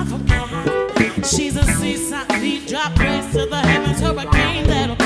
forget. She's a seaside, deep drop race to the heavens, hurricane that'll